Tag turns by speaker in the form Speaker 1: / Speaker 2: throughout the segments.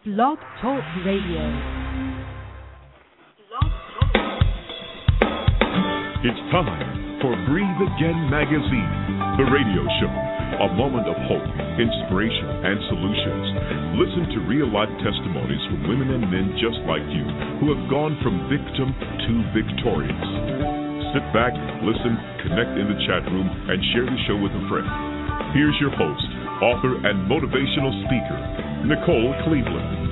Speaker 1: Blog Talk Radio.
Speaker 2: It's time for Breathe Again Magazine, the radio show. A moment of hope, inspiration, and solutions. Listen to real-life testimonies from women and men just like you who have gone from victim to victorious. Sit back, listen, connect in the chat room, and share the show with a friend. Here's your host, author, and motivational speaker, Nicole Cleveland.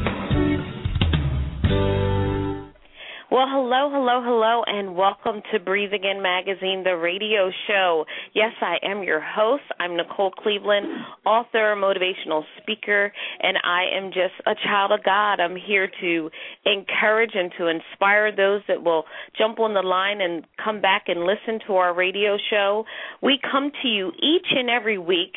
Speaker 3: Well, hello, and welcome to Breathe Again Magazine, the radio show. Yes, I am your host. I'm Nicole Cleveland, author, motivational speaker, and I am just a child of God. I'm here to encourage and to inspire those that will jump on the line and come back and listen to our radio show. We come to you each and every week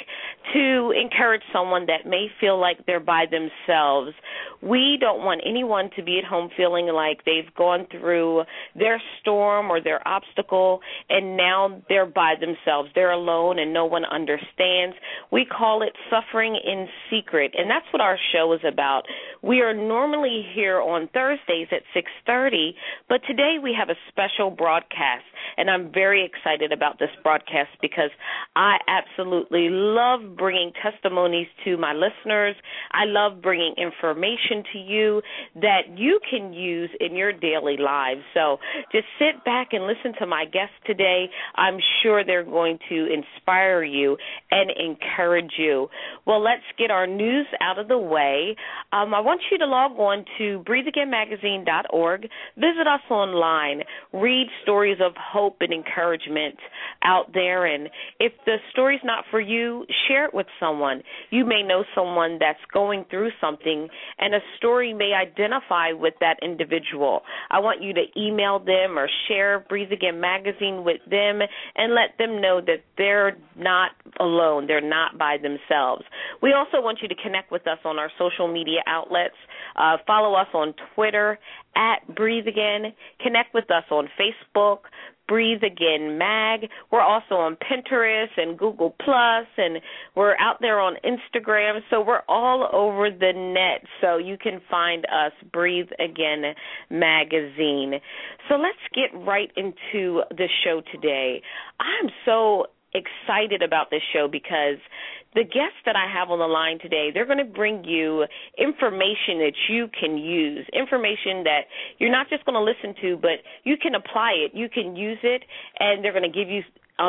Speaker 3: to encourage someone that may feel like they're by themselves. We don't want anyone to be at home feeling like they've gone through their storm or their obstacle and now they're by themselves. They're alone and no one understands. We call it suffering in secret, and that's what our show is about. We are normally here on Thursdays at 6:30, but today we have a special broadcast, and I'm very excited about this broadcast because I absolutely love bringing testimonies to my listeners. I love bringing information to you that you can use in your daily lives. So just sit back and listen to my guests today. I'm sure they're going to inspire you and encourage you. Well, let's get our news out of the way. I want you to log on to breatheagainmagazine.org. Visit us online. Read stories of hope and encouragement out there. And if the story's not for you, share it with someone. You may know someone that's going through something, and a story may identify with that individual. I want you to email them or share Breathe Again Magazine with them and let them know that they're not alone. They're not by themselves. We also want you to connect with us on our social media outlets. Follow us on Twitter at Breathe Again. Connect with us on Facebook, Breathe Again Mag. We're also on Pinterest and Google Plus, and we're out there on Instagram. So we're all over the net, so you can find us, Breathe Again Magazine. So let's get right into the show today. I'm so excited about this show because the guests that I have on the line today, they're going to bring you information that you can use, information that you're not just going to listen to, but you can apply it, you can use it, and they're going to give you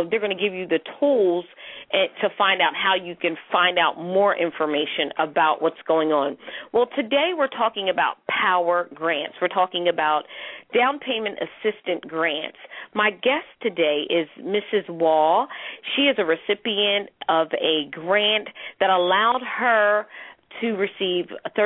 Speaker 3: the tools to find out how you can find out more information about what's going on. Well, today we're talking about power grants. We're talking about down payment assistant grants. My guest today is Mrs. Wall. She is a recipient of a grant that allowed her to receive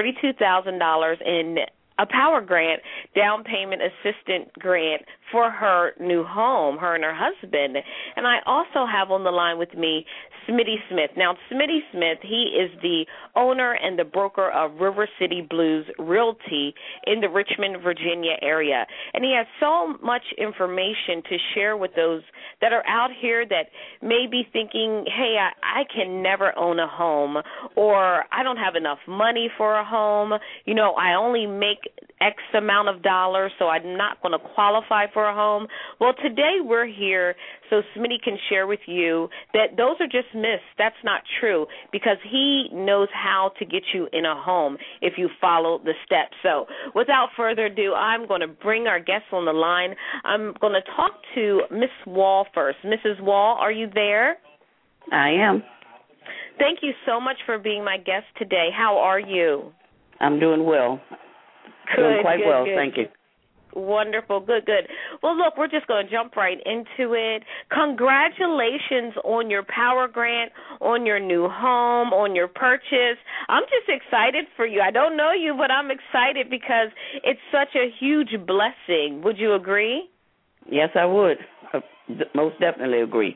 Speaker 3: $32,000 in a power grant, down payment assistant grant for her new home, her and her husband. And I also have on the line with me Smitty Smith. Now, Smitty Smith, he is the owner and the broker of River City Blues Realty in the Richmond, Virginia area. And he has so much information to share with those that are out here that may be thinking, hey, I can never own a home, or I don't have enough money for a home. You know, I only make X amount of dollars, so I'm not going to qualify for a home. Well, today we're here so Smitty can share with you that those are just myths. That's not true, because he knows how to get you in a home if you follow the steps. So without further ado, I'm going to bring our guests on the line. I'm going to talk to Miss Wall first. Mrs. Wall, are you there?
Speaker 4: I am.
Speaker 3: Thank you so much for being my guest today. How are you?
Speaker 4: I'm doing well. Doing quite well,
Speaker 3: good.
Speaker 4: Thank you.
Speaker 3: Wonderful, good. Well, look, we're just going to jump right into it. Congratulations on your power grant, on your new home, on your purchase. I'm just excited for you. I don't know you, but I'm excited because it's such a huge blessing. Would you agree?
Speaker 4: Yes, I would. Most definitely agree.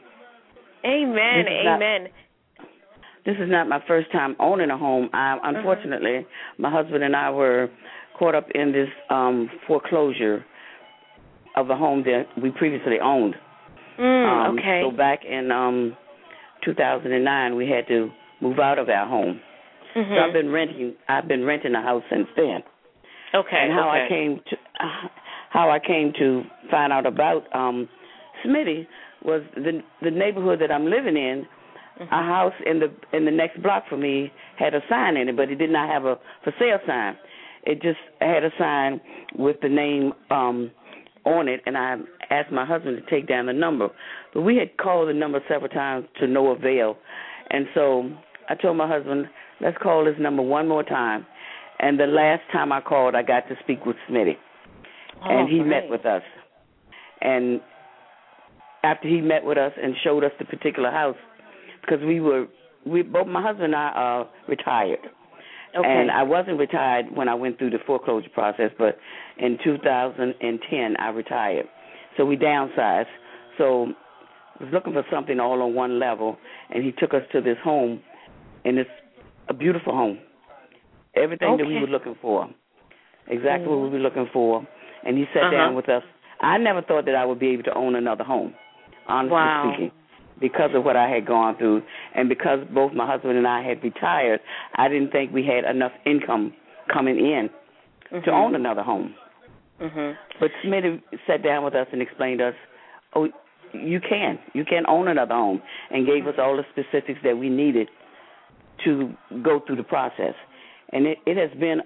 Speaker 3: Amen.
Speaker 4: This is not my first time owning a home. Unfortunately, my husband and I were caught up in this foreclosure of a home that we previously owned.
Speaker 3: Okay.
Speaker 4: So back in 2009, we had to move out of our home.
Speaker 3: Mm-hmm.
Speaker 4: So I've been renting a house since then.
Speaker 3: Okay.
Speaker 4: And how I came to find out about Smitty was the neighborhood that I'm living in.
Speaker 3: Mm-hmm.
Speaker 4: A house in the next block from me had a sign in it, but it did not have a for sale sign. It just had a sign with the name on it, and I asked my husband to take down the number. But we had called the number several times to no avail. And so I told my husband, let's call this number one more time. And the last time I called, I got to speak with Smitty. And he met with us. And after he met with us and showed us the particular house, because both my husband and I are retired.
Speaker 3: Okay.
Speaker 4: And I wasn't retired when I went through the foreclosure process, but in 2010 I retired. So we downsized. So I was looking for something all on one level, and he took us to this home, and it's a beautiful home. Everything that we were looking for, exactly what we were looking for. And he sat down with us. I never thought that I would be able to own another home, honestly speaking, because of what I had gone through. And because both my husband and I had retired, I didn't think we had enough income coming in to own another home. But Smitty sat down with us and explained to us, oh, you can own another home, and gave us all the specifics that we needed to go through the process. And it has been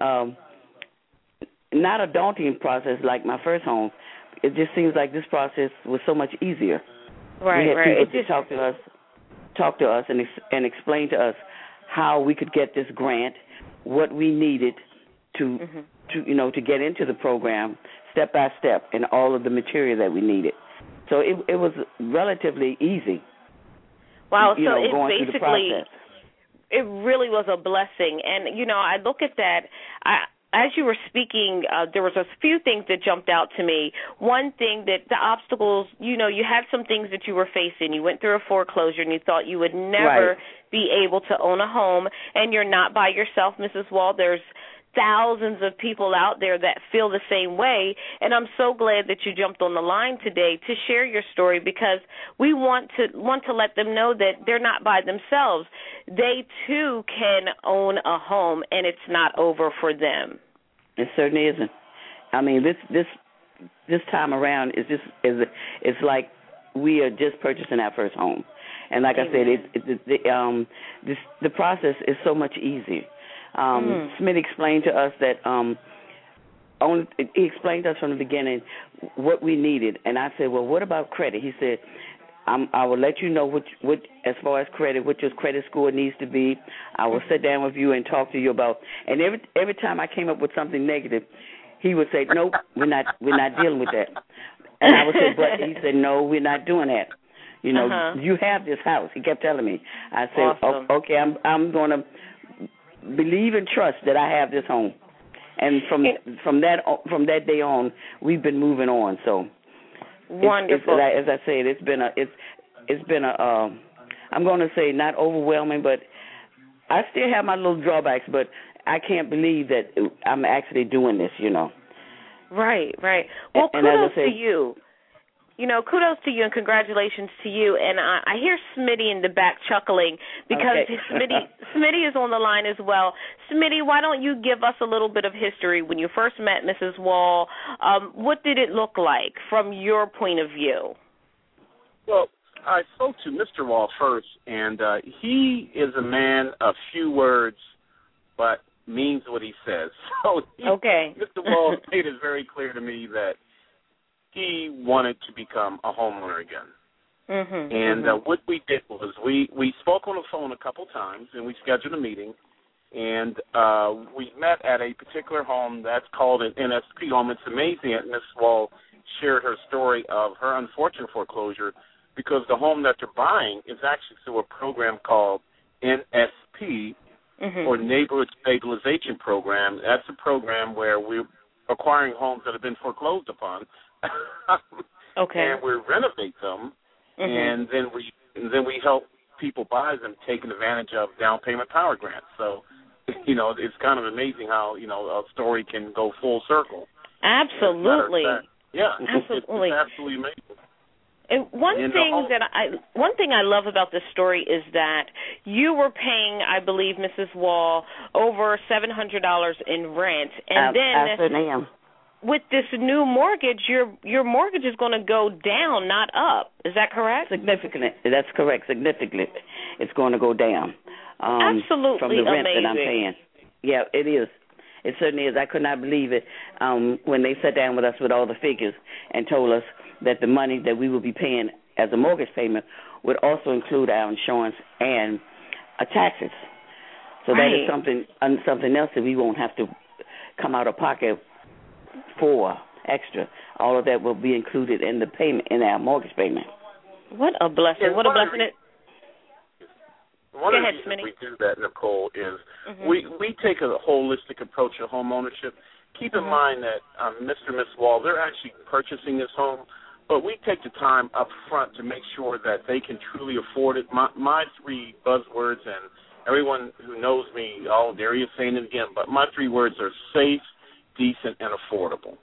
Speaker 4: not a daunting process like my first home. It just seems like this process was so much easier.
Speaker 3: Right,
Speaker 4: we had people to talk to us and explain to us how we could get this grant, what we needed to get into the program step by step, and all of the material that we needed. So it was relatively easy.
Speaker 3: Wow, so
Speaker 4: going
Speaker 3: it
Speaker 4: through the process.
Speaker 3: It really was a blessing. And, I look at that. As you were speaking, there was a few things that jumped out to me. One thing, that the obstacles, you had some things that you were facing. You went through a foreclosure, and you thought you would never be able to own a home. And you're not by yourself, Mrs. Wall. There's thousands of people out there that feel the same way, and I'm so glad that you jumped on the line today to share your story, because we want to let them know that they're not by themselves. They too can own a home, and it's not over for them.
Speaker 4: It certainly isn't. I mean, this time around it's like we are just purchasing our first home, and like
Speaker 3: Amen.
Speaker 4: I said, the process is so much easier. Smith explained to us that he explained to us from the beginning what we needed, and I said, well, what about credit? He said, I will let you know what as far as credit, what your credit score needs to be. I will sit down with you and talk to you about. And every time I came up with something negative, he would say, nope, we're not dealing with that. And I would say, but he said, no, we're not doing that. You have this house. He kept telling me. I said,
Speaker 3: awesome.
Speaker 4: Okay, I'm going to believe and trust that I have this home, and from that day on, we've been moving on. So
Speaker 3: wonderful.
Speaker 4: As I said, it's been a I'm going to say not overwhelming, but I still have my little drawbacks. But I can't believe that I'm actually doing this.
Speaker 3: Right. Well,
Speaker 4: and
Speaker 3: kudos to you. Kudos to you and congratulations to you. And I hear Smitty in the back chuckling because Smitty is on the line as well. Smitty, why don't you give us a little bit of history when you first met Mrs. Wall? What did it look like from your point of view?
Speaker 1: Well, I spoke to Mr. Wall first, and he is a man of few words, but means what he says. So Mr. Wall made it very clear to me that he wanted to become a homeowner again. And what we did was we spoke on the phone a couple times, and we scheduled a meeting, and we met at a particular home that's called an NSP home. It's amazing that Ms. Wall shared her story of her unfortunate foreclosure, because the home that they're buying is actually through a program called NSP, or Neighborhood Stabilization Program. That's a program where we're acquiring homes that have been foreclosed upon, and we renovate them, and then we help people buy them, taking advantage of down payment power grants. So, it's kind of amazing how a story can go full circle.
Speaker 3: Absolutely.
Speaker 1: Yeah, absolutely. It's absolutely amazing.
Speaker 3: And one thing I love about this story is that you were paying, I believe, Mrs. Wall, over $700 in rent, and
Speaker 4: I certainly am.
Speaker 3: With this new mortgage, your mortgage is going to go down, not up. Is that correct?
Speaker 4: Significantly. That's correct. Significantly, it's going to go down.
Speaker 3: Absolutely
Speaker 4: from the rent
Speaker 3: amazing.
Speaker 4: that I'm paying. Yeah, it is. It certainly is. I could not believe it when they sat down with us with all the figures and told us that the money that we would be paying as a mortgage payment would also include our insurance and taxes. So that is something else that we won't have to come out of pocket for extra. All of that will be included in the payment, in our mortgage payment.
Speaker 3: What a blessing! What a blessing!
Speaker 1: One of the reasons we do that, Nicole, is we take a holistic approach to home ownership. Keep in mind that Mr. and Ms. Wall, they're actually purchasing this home, but we take the time up front to make sure that they can truly afford it. My three buzzwords, and everyone who knows me, there he is saying it again, but my three words are safe, decent, and affordable.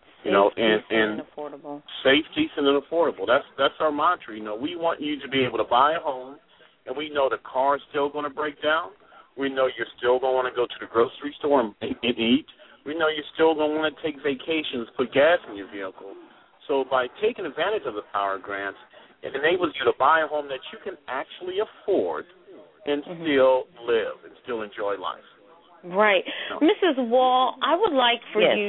Speaker 3: And affordable.
Speaker 1: Safe, decent, and affordable. That's our mantra. We want you to be able to buy a home, and we know the car is still going to break down. We know you're still going to want to go to the grocery store and eat. We know you're still going to want to take vacations, put gas in your vehicle. So by taking advantage of the power grants, it enables you to buy a home that you can actually afford and still live and still enjoy life.
Speaker 3: Right, Mrs. Wall. I would like for you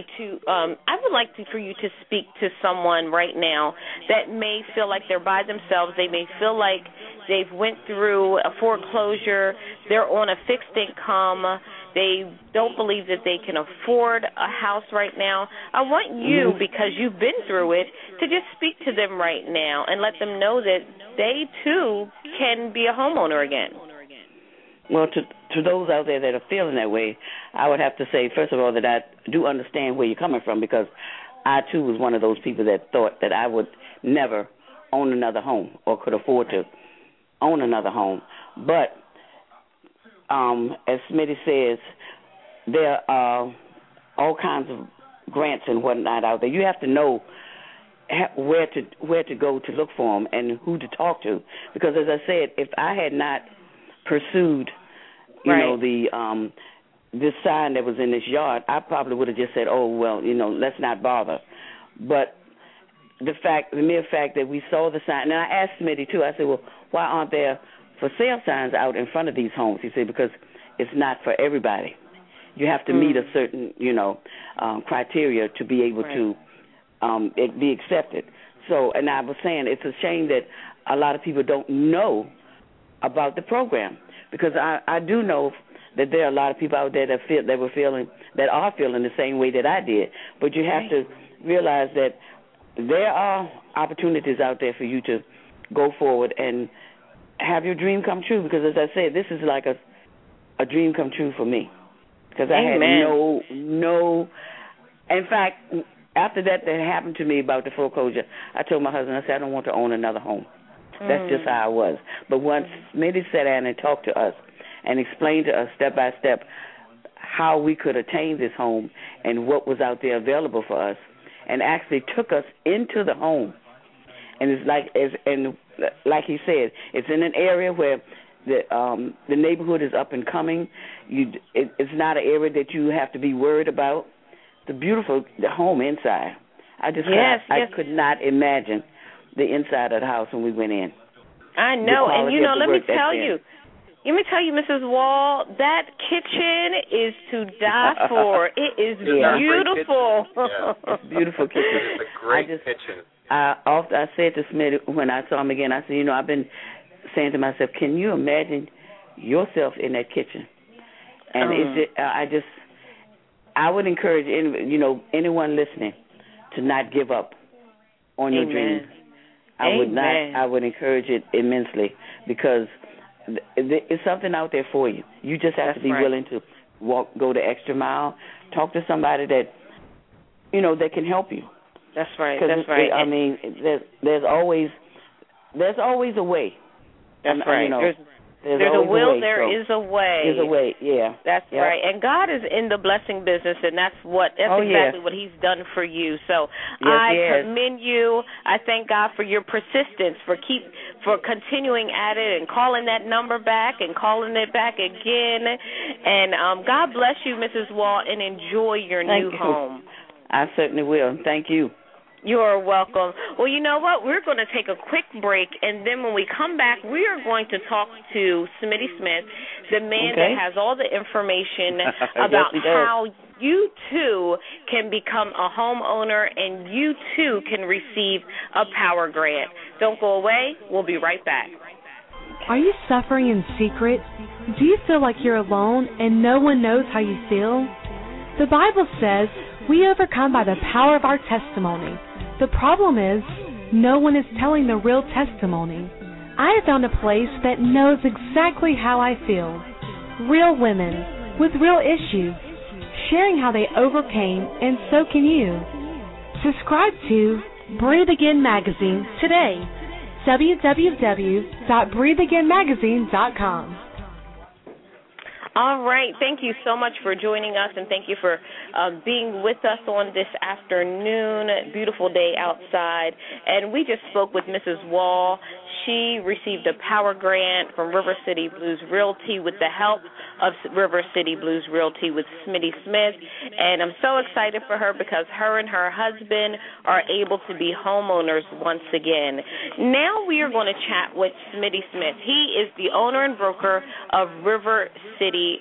Speaker 3: to speak to someone right now that may feel like they're by themselves. They may feel like they've went through a foreclosure. They're on a fixed income. They don't believe that they can afford a house right now. I want you, because you've been through it, to just speak to them right now and let them know that they too can be a homeowner again.
Speaker 4: Well, to those out there that are feeling that way, I would have to say, first of all, that I do understand where you're coming from, because I, too, was one of those people that thought that I would never own another home or could afford to own another home. But as Smitty says, there are all kinds of grants and whatnot out there. You have to know where to go to look for them and who to talk to, because, as I said, if I had not pursued this sign that was in this yard, I probably would have just said, oh, well, let's not bother. But the mere fact that we saw the sign, and I asked Smitty, too, I said, well, why aren't there for sale signs out in front of these homes? He said, because it's not for everybody. You have to meet a certain, criteria to be able to be accepted. So, and I was saying it's a shame that a lot of people don't know about the program, because I do know that there are a lot of people out there that are feeling the same way that I did. But you have to realize that there are opportunities out there for you to go forward and have your dream come true. Because, as I said, this is like a dream come true for me. Because I had no. In fact, after that happened to me about the foreclosure, I told my husband, I said, I don't want to own another home. That's just how I was. But once Smitty sat down and talked to us and explained to us step by step how we could attain this home and what was out there available for us, and actually took us into the home. And it's like he said, it's in an area where the neighborhood is up and coming. It's not an area that you have to be worried about. The home inside. I could not imagine the inside of the house when we went in.
Speaker 3: I know, and let me tell you, Mrs. Wall, that kitchen is to die for. It is beautiful.
Speaker 4: It's a beautiful kitchen.
Speaker 1: It's a great kitchen.
Speaker 4: I said to Smith when I saw him again, I said, I've been saying to myself, can you imagine yourself in that kitchen? And I would encourage anyone listening to not give up on your dreams. I would encourage it immensely, because it's something out there for you. You just have to be willing to go the extra mile, talk to somebody that that can help you.
Speaker 3: That's right. That's right.
Speaker 4: I mean, there's always a way.
Speaker 3: That's right. There's a will, there is a way.
Speaker 4: There's a way, yeah.
Speaker 3: That's right. And God is in the blessing business, and that's exactly what He's done for you. So I commend you. I thank God for your persistence, for continuing at it and calling that number back and calling it back again. And God bless you, Mrs. Wall, and enjoy your new home.
Speaker 4: I certainly will. Thank you.
Speaker 3: You're welcome. Well, you know what? We're going to take a quick break, and then when we come back, we are going to talk to Smitty Smith, the man that has all the information about how you, too, can become a homeowner and you, too, can receive a power grant. Don't go away. We'll be right back.
Speaker 5: Are you suffering in secret? Do you feel like you're alone and no one knows how you feel? The Bible says we overcome by the power of our testimony. The problem is, no one is telling the real testimony. I have found a place that knows exactly how I feel. Real women with real issues, sharing how they overcame, and so can you. Subscribe to Breathe Again Magazine today. www.breatheagainmagazine.com.
Speaker 3: All right. Thank you so much for joining us, and thank you for being with us on this afternoon. Beautiful day outside. And we just spoke with Mrs. Wall. She received a power grant from River City Blues Realty with the help of River City Blues Realty with Smitty Smith. And I'm so excited for her because her and her husband are able to be homeowners once again. Now we are going to chat with Smitty Smith. He is the owner and broker of River City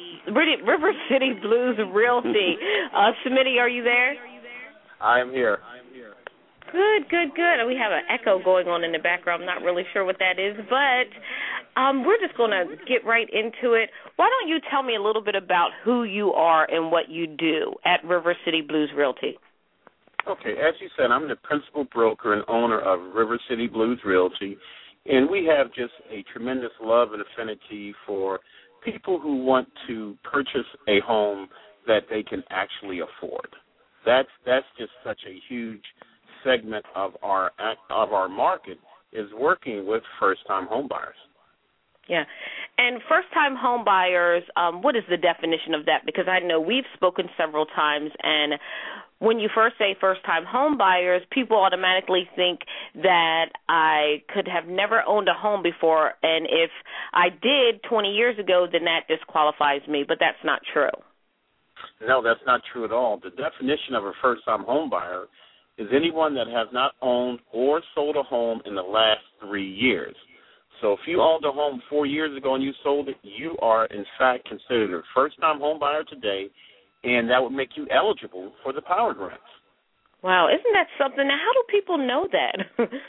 Speaker 3: Blues Realty. Smitty, are you there?
Speaker 1: I am here.
Speaker 3: Good. We have an echo going on in the background. I'm not really sure what that is, but we're just going to get right into it. Why don't you tell me a little bit about who you are and what you do at River City Blues Realty?
Speaker 1: Okay, as you said, I'm the principal broker and owner of River City Blues Realty, and we have just a tremendous love and affinity for people who want to purchase a home that they can actually afford. That's just such a huge segment of our market is working with first-time home buyers.
Speaker 3: Yeah. And first-time home buyers, what is the definition of that? Because I know we've spoken several times, and when you first say first-time home buyers, people automatically think that I could have never owned a home before, and if I did 20 years ago, then that disqualifies me, but that's not true.
Speaker 1: No, that's not true at all. The definition of a first-time home buyer is anyone that has not owned or sold a home in the last 3 years. So if you owned a home 4 years ago and you sold it, you are, in fact, considered a first-time home buyer today, and that would make you eligible for the power grants.
Speaker 3: Wow, isn't that something? Now, how do people know that?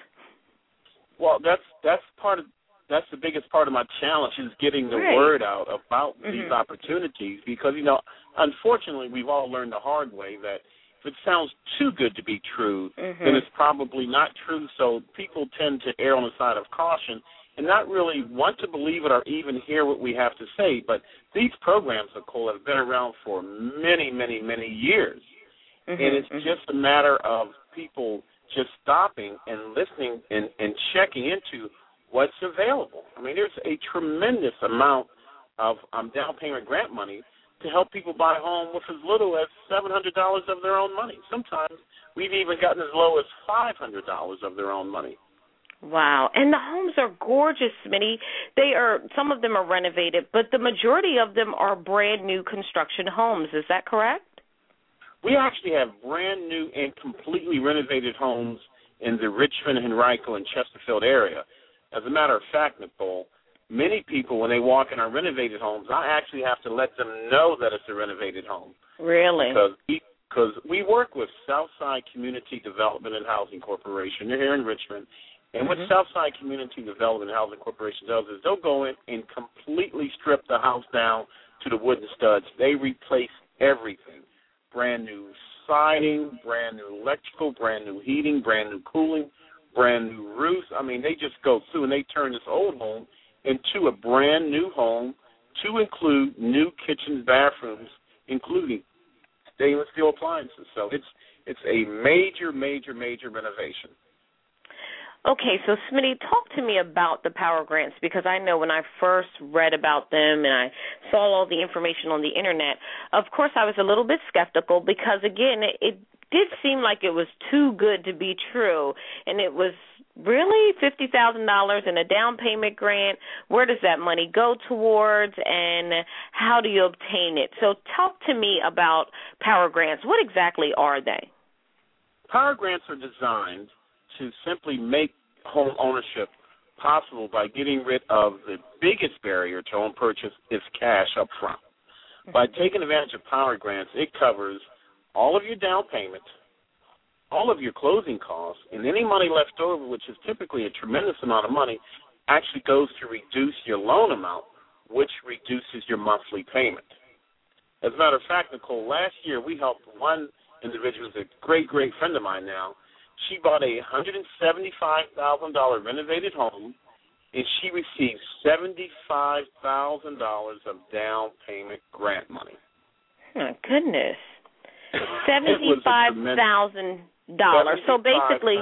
Speaker 1: Well, that's the biggest part of my challenge is getting the word out about these opportunities because, unfortunately, we've all learned the hard way that if it sounds too good to be true, then it's probably not true. So people tend to err on the side of caution and not really want to believe it or even hear what we have to say. But these programs, Nicole, have been around for many, many, many years. And it's just a matter of people just stopping and listening and checking into what's available. I mean, there's a tremendous amount of down payment grant money to help people buy a home with as little as $700 of their own money. Sometimes we've even gotten as low as $500 of their own money.
Speaker 3: Wow. And the homes are gorgeous, Smitty. Some of them are renovated, but the majority of them are brand new construction homes. Is that correct?
Speaker 1: We actually have brand new and completely renovated homes in the Richmond, Henrico, and Chesterfield area. As a matter of fact, Nicole, many people, when they walk in our renovated homes, I actually have to let them know that it's a renovated home.
Speaker 3: Really?
Speaker 1: Because we work with Southside Community Development and Housing Corporation. They're here in Richmond. And what Southside Community Development and Housing Corporation does is they'll go in and completely strip the house down to the wooden studs. They replace everything. Brand new siding, brand new electrical, brand new heating, brand new cooling, brand new roofs. I mean, they just go through and they turn this old home into a brand new home to include new kitchens, bathrooms, including stainless steel appliances. So it's a major, major, major renovation.
Speaker 3: Okay, so Smitty, talk to me about the Power Grants, because I know when I first read about them and I saw all the information on the Internet, of course I was a little bit skeptical because, again, it did seem like it was too good to be true, and it was really $50,000 in a down payment grant. Where does that money go towards, and how do you obtain it? So talk to me about Power Grants. What exactly are they?
Speaker 1: Power Grants are designed to simply make home ownership possible by getting rid of the biggest barrier to home purchase is cash up front. By taking advantage of Power Grants, it covers all of your down payment, all of your closing costs, and any money left over, which is typically a tremendous amount of money, actually goes to reduce your loan amount, which reduces your monthly payment. As a matter of fact, Nicole, last year we helped one individual who's a great, great friend of mine now. She bought a $175,000 renovated home, and she received $75,000 of down payment grant money.
Speaker 3: Oh, goodness. $75,000. So basically,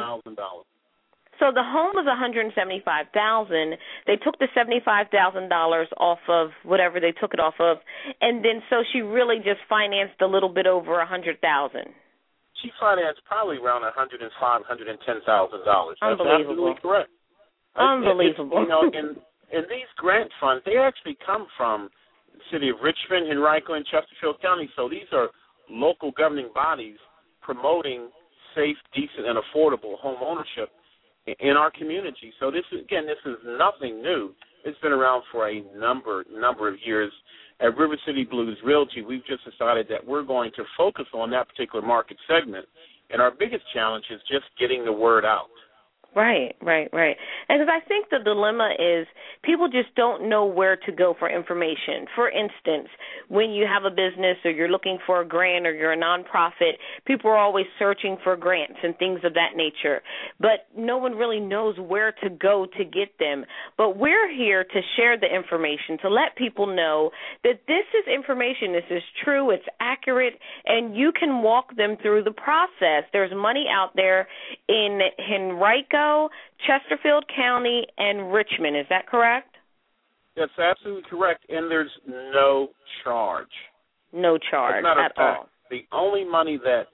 Speaker 3: so the home was $175,000. They took the $75,000 off of whatever they took it off of, and then so she really just financed a little bit over $100,000.
Speaker 1: She financed probably around $105,000, $110,000. That's
Speaker 3: Unbelievable.
Speaker 1: absolutely correct.
Speaker 3: Unbelievable.
Speaker 1: And these grant funds, they actually come from the city of Richmond, Henrico, and Chesterfield County. So these are local governing bodies promoting safe, decent, and affordable home ownership in our community. So this is nothing new. It's been around for a number of years. At River City Blues Realty, we've just decided that we're going to focus on that particular market segment, and our biggest challenge is just getting the word out.
Speaker 3: Right. And because I think the dilemma is people just don't know where to go for information. For instance, when you have a business or you're looking for a grant or you're a nonprofit, people are always searching for grants and things of that nature. But no one really knows where to go to get them. But we're here to share the information, to let people know that this is information, this is true, it's accurate, and you can walk them through the process. There's money out there in Henrico, Chesterfield County, and Richmond. Is that correct?
Speaker 1: That's absolutely correct, and there's no charge.
Speaker 3: No charge at all.
Speaker 1: The only money that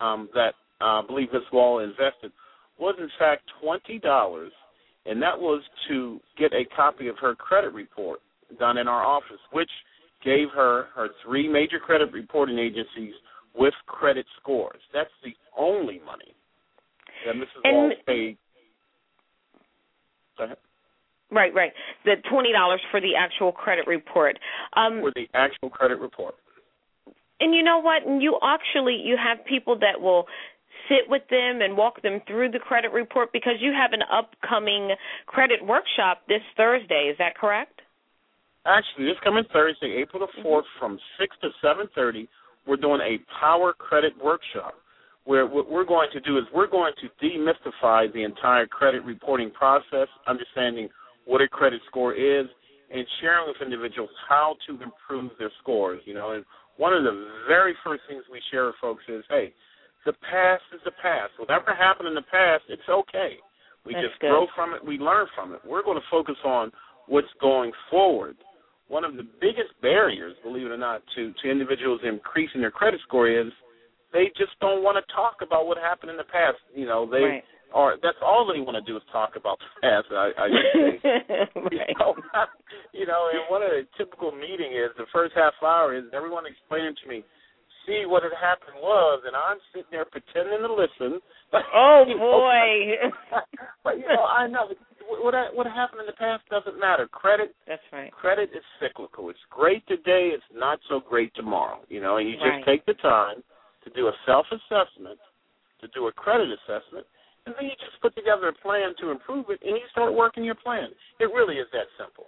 Speaker 1: I believe Ms. Wall invested was, in fact, $20, and that was to get a copy of her credit report done in our office, which gave her 3 major credit reporting agencies with credit scores. That's the only money that Mrs. Wall paid. Go ahead.
Speaker 3: Right. The $20 for the actual credit report.
Speaker 1: For the actual credit report.
Speaker 3: And you know what? You have people that will sit with them and walk them through the credit report because you have an upcoming credit workshop this Thursday. Is that correct?
Speaker 1: Actually, this coming Thursday, April the 4th, from 6 to 7:30, we're doing a power credit workshop, where what we're going to do is we're going to demystify the entire credit reporting process, understanding what a credit score is, and sharing with individuals how to improve their scores. And one of the very first things we share with folks is, hey, the past is the past. Whatever happened in the past, it's okay. We
Speaker 3: That's
Speaker 1: just
Speaker 3: good.
Speaker 1: grow from it. We learn from it. We're going to focus on what's going forward. One of the biggest barriers, believe it or not, to individuals increasing their credit score is they just don't want to talk about what happened in the past.
Speaker 3: Right.
Speaker 1: That's all they want to do is talk about the past, I should say.
Speaker 3: Right.
Speaker 1: And one of the typical meeting is the first half hour is everyone explaining to me, see, what had happened was, and I'm sitting there pretending to listen.
Speaker 3: Oh, boy.
Speaker 1: But, I know. What happened in the past doesn't matter. Credit.
Speaker 3: That's right.
Speaker 1: Credit is cyclical. It's great today. It's not so great tomorrow. And you just take the time to do a self-assessment, to do a credit assessment, and then you just put together a plan to improve it, and you start working your plan. It really is that simple.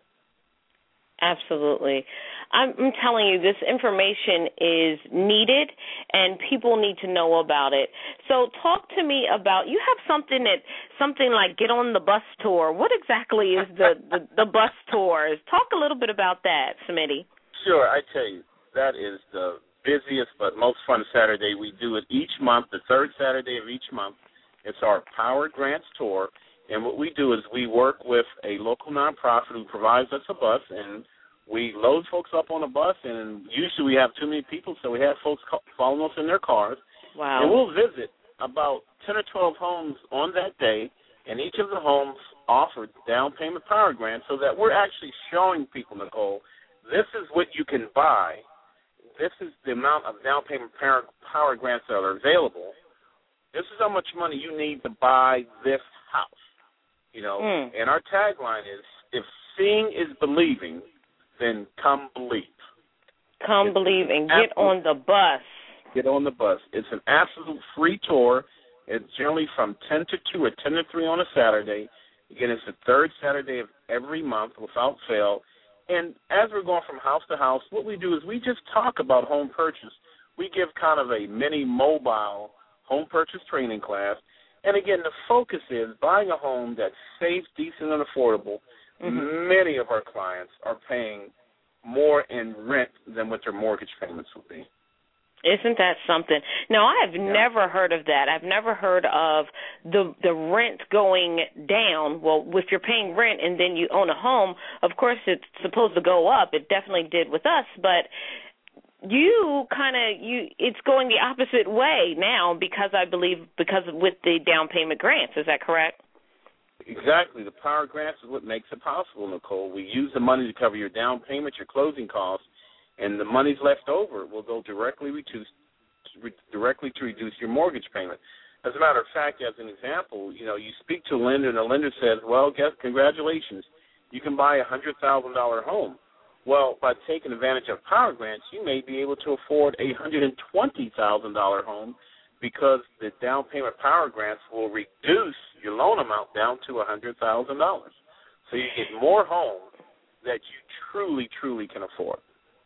Speaker 3: Absolutely. I'm telling you, this information is needed, and people need to know about it. So talk to me about, you have something like Get on the Bus Tour. What exactly is the bus tours? Talk a little bit about that, Smitty.
Speaker 1: Sure. I tell you, that is the busiest but most fun Saturday. We do it each month, the third Saturday of each month. It's our Power Grants Tour, And what we do is we work with a local nonprofit who provides us a bus, and we load folks up on a bus, and usually we have too many people, so we have folks following us in their cars.
Speaker 3: Wow.
Speaker 1: And we'll visit about 10 or 12 homes on that day, and each of the homes offer down payment power grants so that we're actually showing people, Nicole, this is what you can buy. This is the amount of down payment power grants that are available. This is how much money you need to buy this house. And our tagline is, if seeing is believing, then come believe.
Speaker 3: Come believe and get on the bus.
Speaker 1: Get on the bus. It's an absolute free tour. It's generally from 10 to 2 or 10 to 3 on a Saturday. Again, it's the third Saturday of every month without fail. And as we're going from house to house, what we do is we just talk about home purchase. We give kind of a mini mobile home purchase training class. And, again, the focus is buying a home that's safe, decent, and affordable. Mm-hmm. Many of our clients are paying more in rent than what their mortgage payments will be.
Speaker 3: Isn't that something? Now, I've never heard of that. I've never heard of the rent going down. Well, if you're paying rent and then you own a home, of course it's supposed to go up. It definitely did with us, but it's going the opposite way now because with the down payment grants. Is that correct?
Speaker 1: Exactly. The power grants is what makes it possible, Nicole. We use the money to cover your down payment, your closing costs, and the money's left over will go directly to reduce your mortgage payment. As a matter of fact, as an example, you speak to a lender, and the lender says, well, congratulations, you can buy a $100,000 home. Well, by taking advantage of power grants, you may be able to afford a $120,000 home because the down payment power grants will reduce your loan amount down to $100,000. So you get more homes that you truly, truly can afford.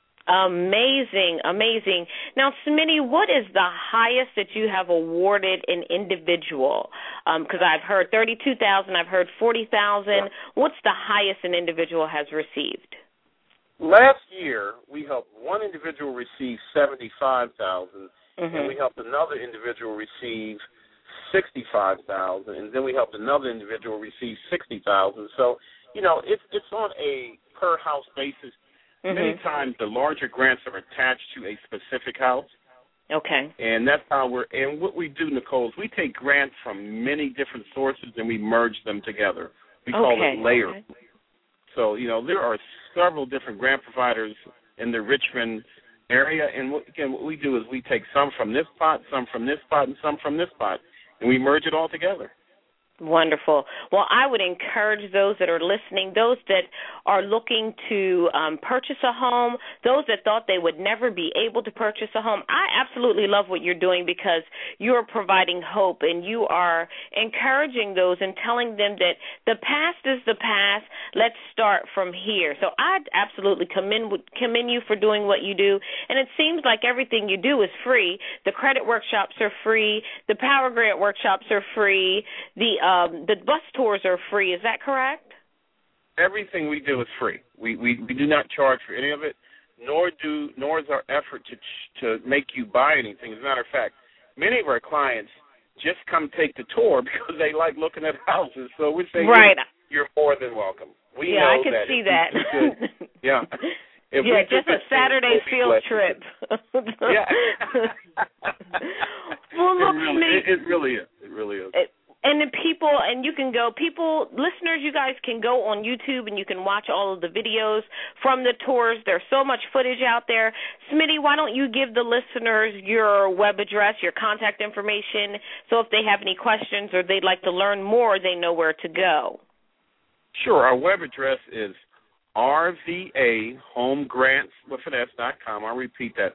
Speaker 3: Amazing, amazing. Now, Smitty, what is the highest that you have awarded an individual? Because I've heard $32,000, I've heard $40,000. Yeah. What's the highest an individual has received?
Speaker 1: Last year, we helped one individual receive $75,000, and we helped another individual receive $65,000, and then we helped another individual receive $60,000. So, it's on a per house basis. Many times the larger grants are attached to a specific house.
Speaker 3: Okay.
Speaker 1: And that's how and what we do, Nicole, is we take grants from many different sources and we merge them together. We call it layered. Okay. So, there are several different grant providers in the Richmond area. And what we do is we take some from this pot, some from this pot, and some from this pot, and we merge it all together.
Speaker 3: Wonderful. Well, I would encourage those that are listening, those that are looking to purchase a home, those that thought they would never be able to purchase a home. I absolutely love what you're doing because you're providing hope and you are encouraging those and telling them that the past is the past. Let's start from here. So I absolutely commend you for doing what you do. And it seems like everything you do is free. The credit workshops are free. The power grant workshops are free. The bus tours are free. Is that correct?
Speaker 1: Everything we do is free. We do not charge for any of it, nor is our effort to make you buy anything. As a matter of fact, many of our clients just come take the tour because they like looking at houses. So we say, you're more than welcome.
Speaker 3: I can see that.
Speaker 1: Yeah.
Speaker 3: Just a Saturday field trip.
Speaker 1: Yeah.
Speaker 3: Well, look,
Speaker 1: it really is. It really is.
Speaker 3: And listeners, you guys can go on YouTube and you can watch all of the videos from the tours. There's so much footage out there. Smitty, why don't you give the listeners your web address, your contact information, so if they have any questions or they'd like to learn more, they know where to go.
Speaker 1: Sure. Our web address is rvahomegrants.com. I'll repeat that,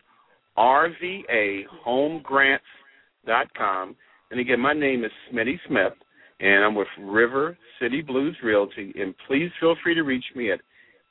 Speaker 1: rvahomegrants.com. And again, my name is Smitty Smith, and I'm with River City Blues Realty. And please feel free to reach me at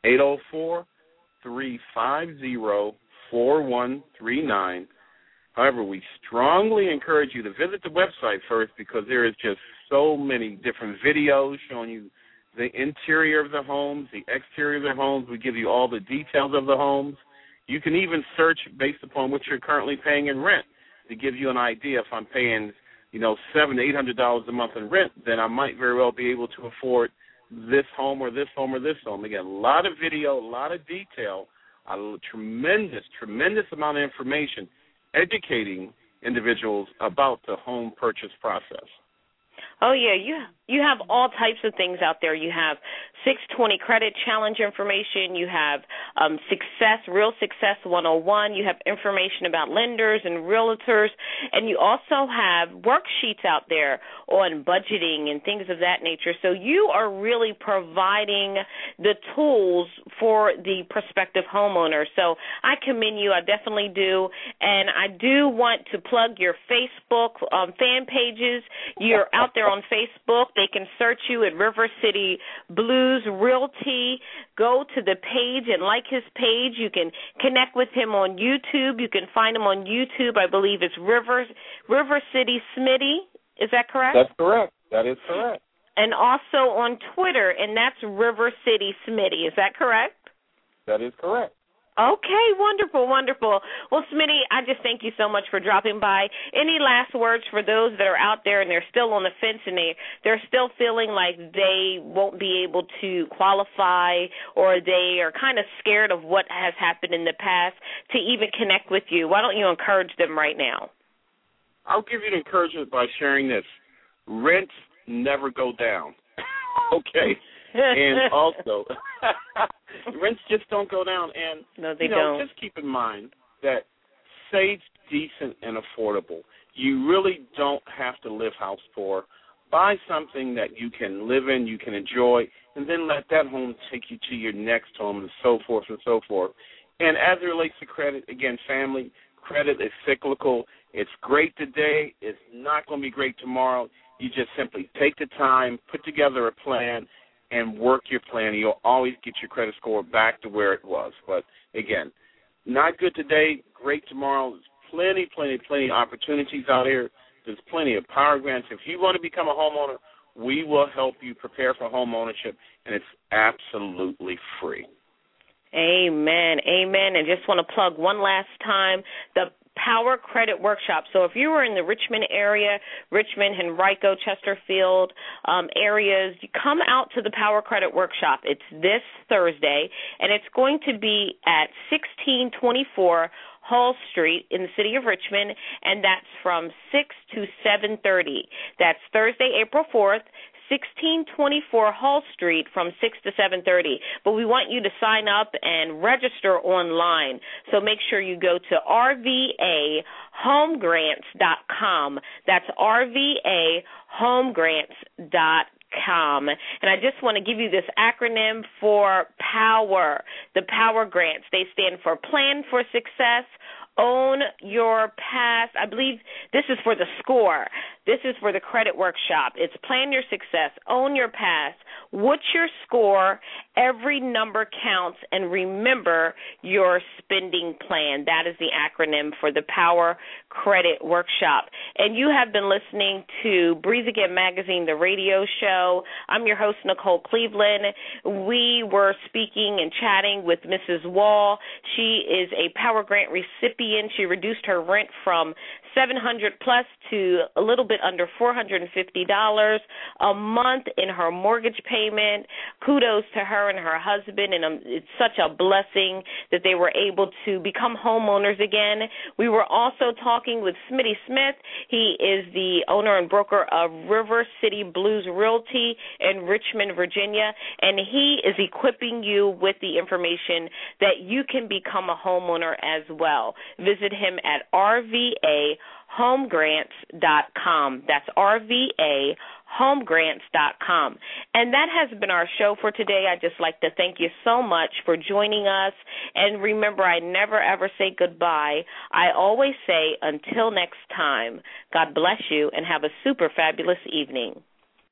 Speaker 1: 804-350-4139. However, we strongly encourage you to visit the website first because there is just so many different videos showing you the interior of the homes, the exterior of the homes. We give you all the details of the homes. You can even search based upon what you're currently paying in rent to give you an idea if I'm paying $700 to $800 a month in rent, then I might very well be able to afford this home or this home or this home. Again, a lot of video, a lot of detail, a tremendous amount of information educating individuals about the home purchase process.
Speaker 3: Oh, yeah, you have all types of things out there. You have 620 Credit Challenge information. You have Real Success 101. You have information about lenders and realtors. And you also have worksheets out there on budgeting and things of that nature. So you are really providing the tools for the prospective homeowner. So I commend you. I definitely do. And I do want to plug your Facebook fan pages. You're out there on Facebook. They can search you at River City Blues Realty. Go to the page and like his page. You can connect with him on YouTube. You can find him on YouTube. I believe it's River City Smitty. Is that correct?
Speaker 1: That's correct. That is correct.
Speaker 3: And also on Twitter, and that's River City Smitty. Is that correct?
Speaker 1: That is correct.
Speaker 3: Okay, wonderful, wonderful. Well, Smitty, I just thank you so much for dropping by. Any last words for those that are out there and they're still on the fence and they're still feeling like they won't be able to qualify, or they are kind of scared of what has happened in the past, to even connect with you? Why don't you encourage them right now?
Speaker 1: I'll give you the encouragement by sharing this. Rents never go down. Okay? And also, rents just don't go down. And,
Speaker 3: no, they don't.
Speaker 1: Just keep in mind that safe, decent, and affordable. You really don't have to live house poor. Buy something that you can live in, you can enjoy, and then let that home take you to your next home, and so forth and so forth. And as it relates to credit, again, family, credit is cyclical. It's great today. It's not going to be great tomorrow. You just simply take the time, put together a plan, and work your plan. You'll always get your credit score back to where it was. But, again, not good today, great tomorrow. There's plenty of opportunities out here. There's plenty of power grants. If you want to become a homeowner, we will help you prepare for home ownership, and it's absolutely free.
Speaker 3: Amen, amen. And just want to plug one last time the Power Credit Workshop. So if you were in the Richmond area, Richmond, Henrico, Chesterfield areas, you come out to the Power Credit Workshop. It's this Thursday, and it's going to be at 1624 Hall Street in the city of Richmond, and that's from 6 to 7:30. That's Thursday, April 4th, 1624 Hall Street from 6 to 7:30. But we want you to sign up and register online. So make sure you go to rvahomegrants.com. That's rvahomegrants.com. And I just want to give you this acronym for POWER, the POWER grants. They stand for Plan for Success, Own Your Past. I believe this is for the SCORE. This is for the credit workshop. It's Plan Your Success, Own Your Past. What's your score? Every number counts, and remember your spending plan. That is the acronym for the Power Credit Workshop. And you have been listening to Breathe Again Magazine, the radio show. I'm your host, Nicole Cleveland. We were speaking and chatting with Mrs. Wall. She is a Power Grant recipient. She reduced her rent from $700 plus to a little bit under $450 a month in her mortgage payment. Kudos to her and her husband, and it's such a blessing that they were able to become homeowners again. We were also talking with Smitty Smith. He is the owner and broker of River City Blues Realty in Richmond, Virginia, and he is equipping you with the information that you can become a homeowner as well. Visit him at rvahomegrants.com. That's rvahomegrants.com. And that has been our show for today. I'd just like to thank you so much for joining us. And remember, I never, ever say goodbye. I always say until next time. God bless you and have a super fabulous evening.